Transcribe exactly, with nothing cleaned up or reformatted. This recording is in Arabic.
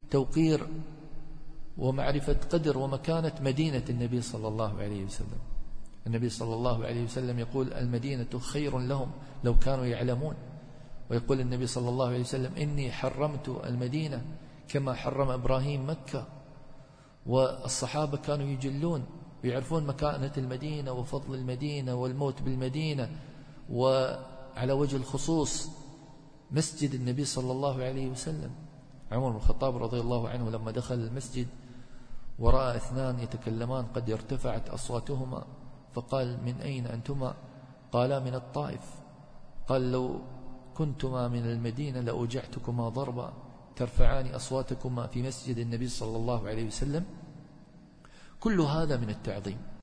توقير ومعرفة قدر ومكانة مدينة النبي صلى الله عليه وسلم. النبي صلى الله عليه وسلم يقول المدينة خير لهم لو كانوا يعلمون. ويقول النبي صلى الله عليه وسلم إني حرمت المدينة كما حرم إبراهيم مكة. والصحابة كانوا يجلون ويعرفون مكانة المدينة وفضل المدينة والموت بالمدينة. وعلى وجه الخصوص مسجد النبي صلى الله عليه وسلم. عمر بن الخطاب رضي الله عنه لما دخل المسجد ورأى اثنان يتكلمان قد ارتفعت أصواتهما فقال من أين أنتما؟ قالا من الطائف. قال لو كنتما من المدينة لأوجعتكما ضربا ترفعان أصواتكما في مسجد النبي صلى الله عليه وسلم. كل هذا من التعظيم.